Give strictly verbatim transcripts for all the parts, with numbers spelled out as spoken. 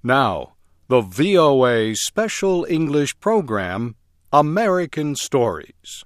Now, the V O A Special English Program, American Stories.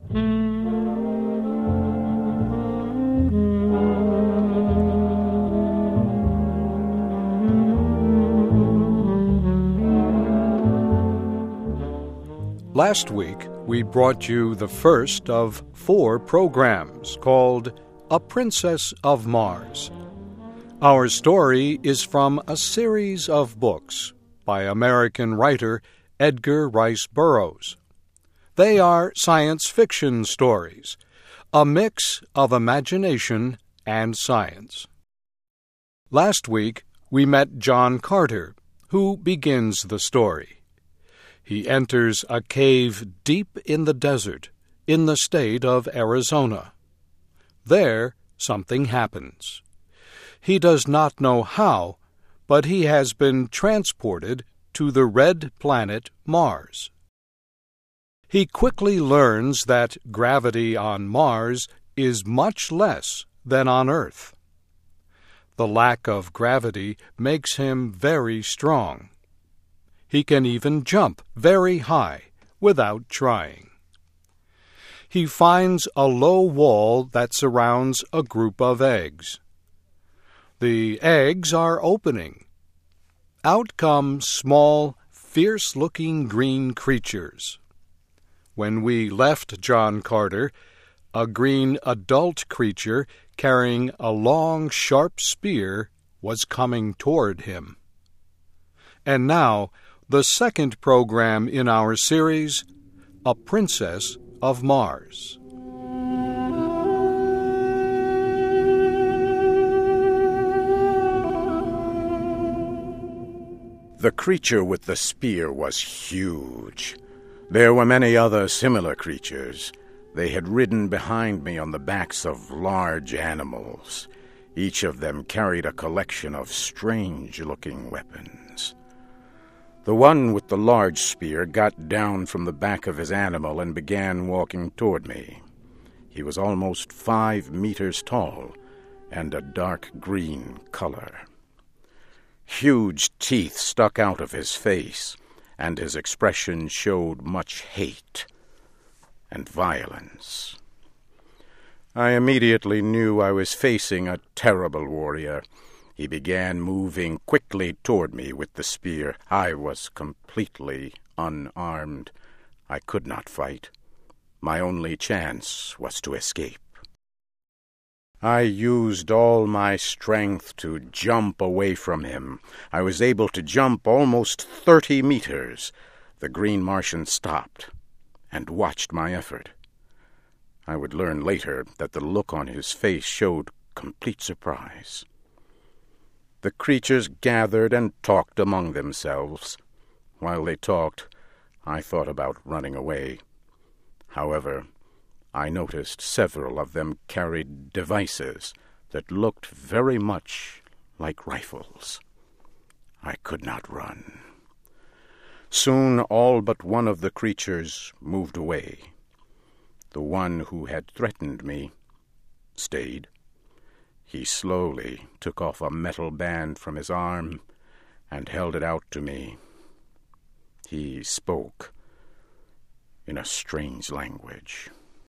Last week, we brought you the first of four programs called A Princess of Mars. Our story is from a series of books by American writer Edgar Rice Burroughs. They are science fiction stories, a mix of imagination and science. Last week, we met John Carter, who begins the story. He enters a cave deep in the desert in the state of Arizona. There, something happens. He does not know how, but he has been transported to the red planet Mars. He quickly learns that gravity on Mars is much less than on Earth. The lack of gravity makes him very strong. He can even jump very high without trying. He finds a low wall that surrounds a group of eggs. The eggs are opening. Out come small, fierce-looking green creatures. When we left John Carter, a green adult creature carrying a long, sharp spear was coming toward him. And now, the second program in our series, A Princess of Mars. The creature with the spear was huge. There were many other similar creatures. They had ridden behind me on the backs of large animals. Each of them carried a collection of strange-looking weapons. The one with the large spear got down from the back of his animal and began walking toward me. He was almost five meters tall and a dark green color. Huge teeth stuck out of his face, and his expression showed much hate and violence. I immediately knew I was facing a terrible warrior. He began moving quickly toward me with the spear. I was completely unarmed. I could not fight. My only chance was to escape. I used all my strength to jump away from him. I was able to jump almost thirty meters. The Green Martian stopped and watched my effort. I would learn later that the look on his face showed complete surprise. The creatures gathered and talked among themselves. While they talked, I thought about running away. However, I noticed several of them carried devices that looked very much like rifles. I could not run. Soon all but one of the creatures moved away. The one who had threatened me stayed. He slowly took off a metal band from his arm and held it out to me. He spoke in a strange language.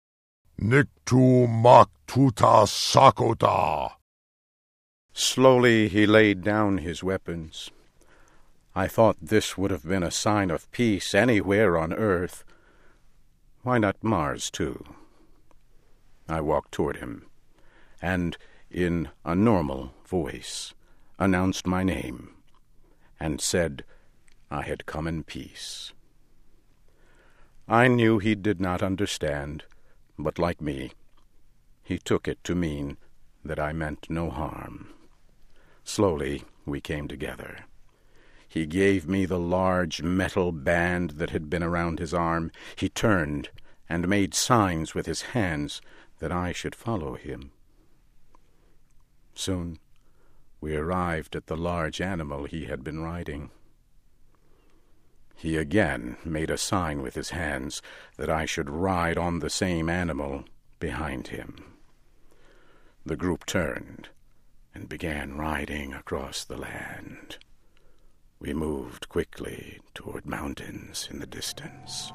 Niktu mak tuta sakota. Slowly he laid down his weapons. I thought this would have been a sign of peace anywhere on Earth. Why not Mars, too? I walked toward him, and in a normal voice, announced my name, and said I had come in peace. I knew he did not understand, but like me, he took it to mean that I meant no harm. Slowly we came together. He gave me the large metal band that had been around his arm. He turned and made signs with his hands that I should follow him. Soon we arrived at the large animal he had been riding. He again made a sign with his hands that I should ride on the same animal behind him. The group turned and began riding across the land. We moved quickly toward mountains in the distance.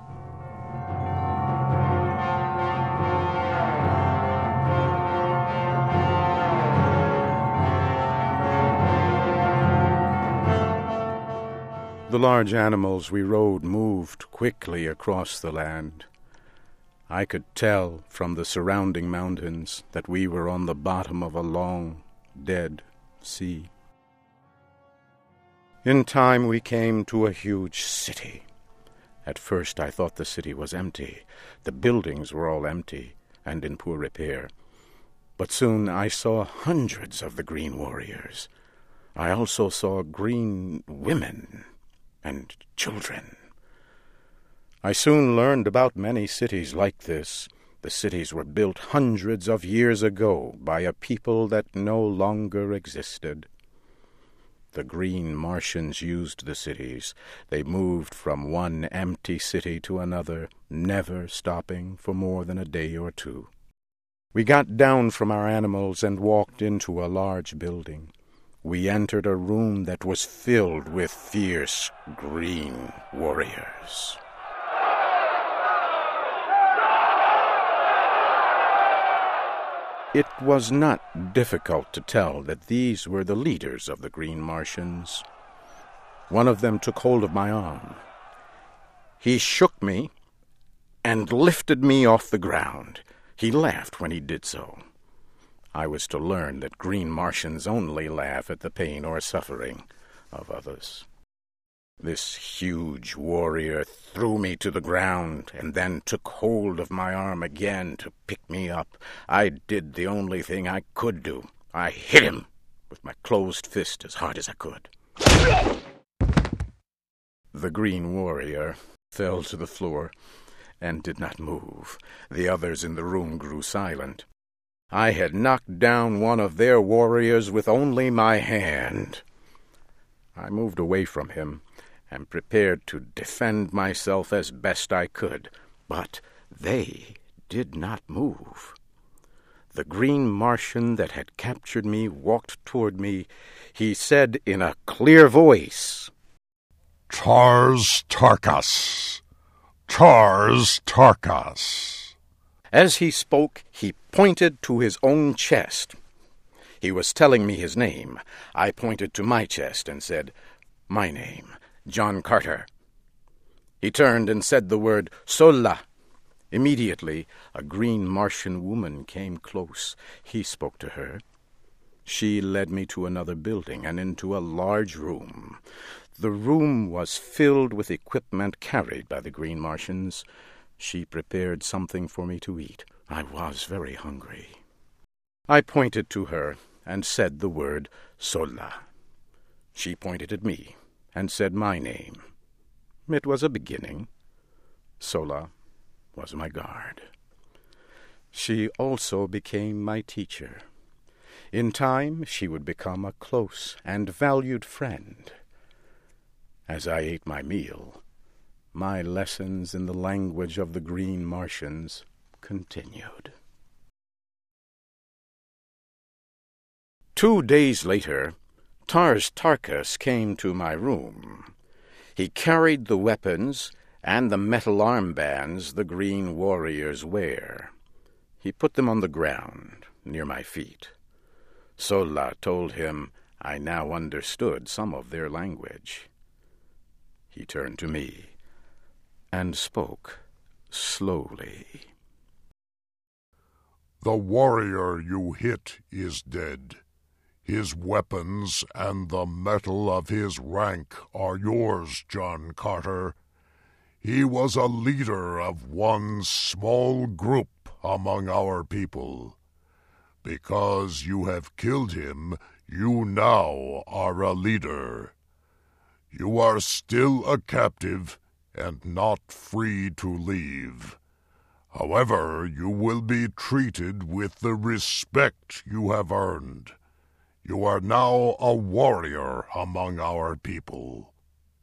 The large animals we rode moved quickly across the land. I could tell from the surrounding mountains that we were on the bottom of a long, dead sea. In time we came to a huge city. At first I thought the city was empty. The buildings were all empty and in poor repair. But soon I saw hundreds of the green warriors. I also saw green women and children. I soon learned about many cities like this. The cities were built hundreds of years ago by a people that no longer existed. The green Martians used the cities. They moved from one empty city to another, never stopping for more than a day or two. We got down from our animals and walked into a large building. We entered a room that was filled with fierce green warriors. It was not difficult to tell that these were the leaders of the Green Martians. One of them took hold of my arm. He shook me and lifted me off the ground. He laughed when he did so. I was to learn that Green Martians only laugh at the pain or suffering of others. This huge warrior threw me to the ground and then took hold of my arm again to pick me up. I did the only thing I could do. I hit him with my closed fist as hard as I could. The green warrior fell to the floor and did not move. The others in the room grew silent. I had knocked down one of their warriors with only my hand. I moved away from him and prepared to defend myself as best I could, but they did not move. The green Martian that had captured me walked toward me. He said in a clear voice, "Tars Tarkas! Tars Tarkas!" As he spoke, he pointed to his own chest. He was telling me his name. I pointed to my chest and said, "My name, John Carter." He turned and said the word, "Sola." Immediately, a green Martian woman came close. He spoke to her. She led me to another building and into a large room. The room was filled with equipment carried by the green Martians. She prepared something for me to eat. I was very hungry. I pointed to her and said the word Sola. She pointed at me and said my name. It was a beginning. Sola was my guard. She also became my teacher. In time, she would become a close and valued friend. As I ate my meal, my lessons in the language of the green Martians continued. Two days later, Tars Tarkas came to my room. He carried the weapons and the metal armbands the green warriors wear. He put them on the ground near my feet. Sola told him I now understood some of their language. He turned to me and spoke slowly. "The warrior you hit is dead. His weapons and the metal of his rank are yours, John Carter. He was a leader of one small group among our people. Because you have killed him, you now are a leader. You are still a captive and not free to leave. However, you will be treated with the respect you have earned. You are now a warrior among our people."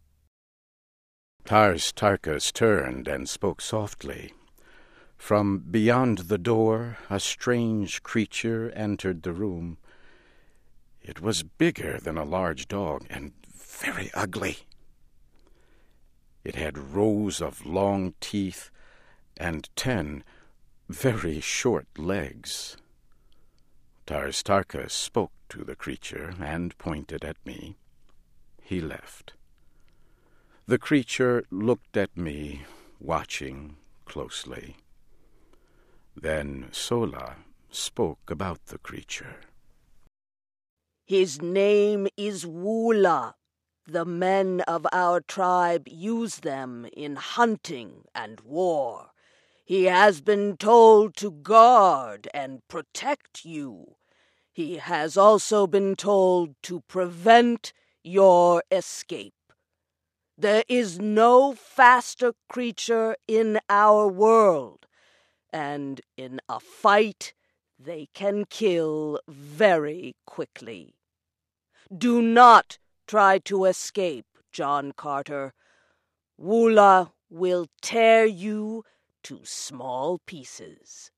Tars Tarkas turned and spoke softly. From beyond the door, a strange creature entered the room. It was bigger than a large dog and very ugly. It had rows of long teeth and ten very short legs. Tars Tarkas spoke to the creature and pointed at me. He left. The creature looked at me, watching closely. Then Sola spoke about the creature. His name is Woola. The men of our tribe use them in hunting and war. He has been told to guard and protect you. He has also been told to prevent your escape. There is no faster creature in our world, and in a fight they can kill very quickly. Do not try to escape, John Carter. Woola will tear you to small pieces.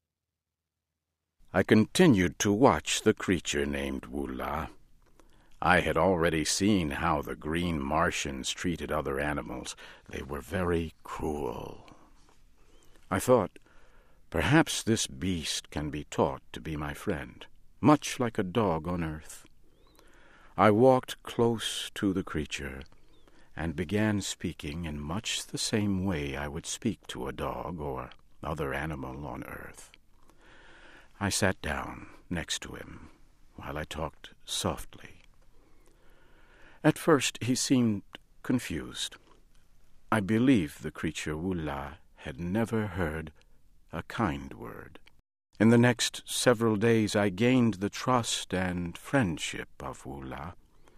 I continued to watch the creature named Woola. I had already seen how the green Martians treated other animals. They were very cruel. I thought, perhaps this beast can be taught to be my friend, much like a dog on earth. I walked close to the creature and began speaking in much the same way I would speak to a dog or other animal on earth. I sat down next to him while I talked softly. At first he seemed confused. I believe the creature Woola had never heard a kind word. In the next several days I gained the trust and friendship of Woola.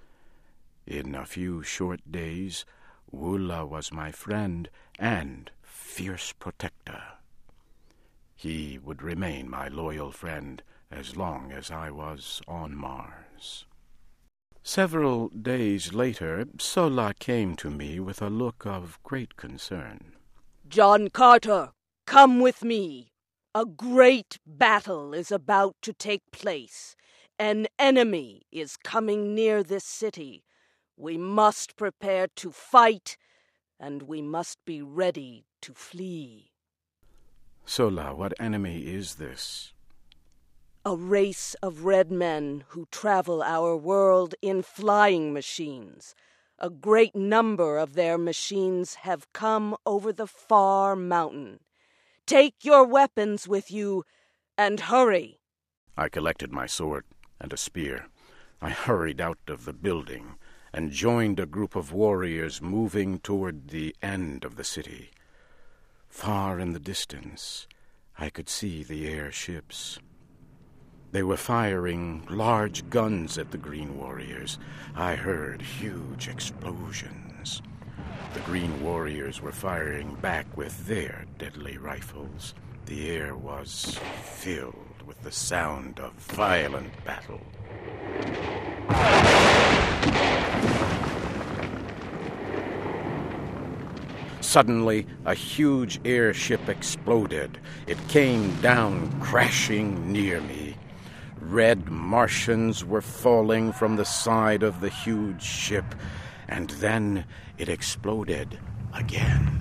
In a few short days, Woola was my friend and fierce protector. He would remain my loyal friend as long as I was on Mars. Several days later, Sola came to me with a look of great concern. John Carter, come with me. A great battle is about to take place. An enemy is coming near this city. We must prepare to fight, and we must be ready to flee. Sola, what enemy is this? A race of red men who travel our world in flying machines. A great number of their machines have come over the far mountain. Take your weapons with you, and hurry. I collected my sword and a spear. I hurried out of the building and joined a group of warriors moving toward the end of the city. Far in the distance, I could see the airships. They were firing large guns at the Green Warriors. I heard huge explosions. The Green Warriors were firing back with their deadly rifles. The air was filled with the sound of violent battle. Suddenly, a huge airship exploded. It came down crashing near me. Red Martians were falling from the side of the huge ship, and then it exploded again.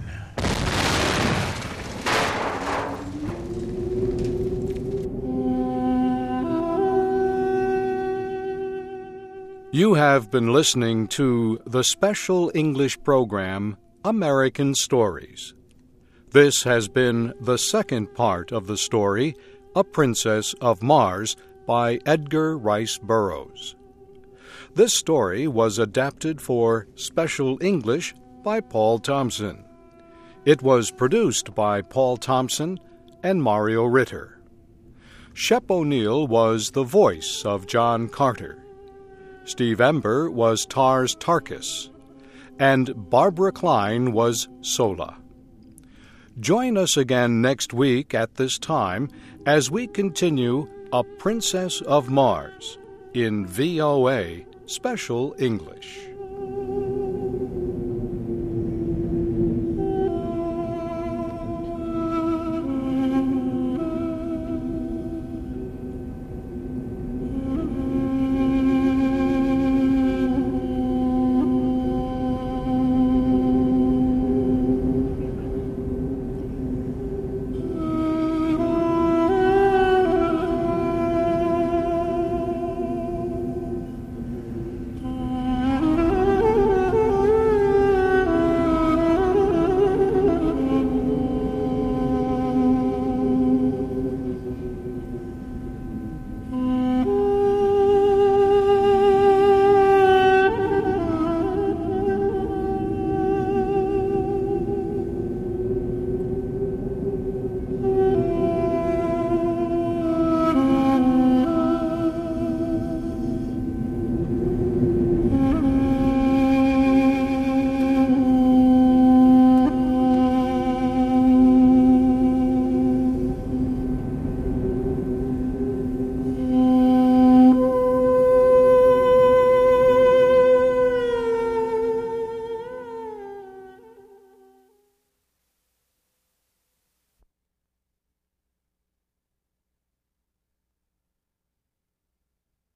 You have been listening to the special English program, American Stories. This has been the second part of the story, A Princess of Mars, by Edgar Rice Burroughs. This story was adapted for Special English by Paul Thompson. It was produced by Paul Thompson and Mario Ritter. Shep O'Neill was the voice of John Carter. Steve Ember was Tars Tarkas, and Barbara Klein was Sola. Join us again next week at this time as we continue A Princess of Mars in V O A Special English.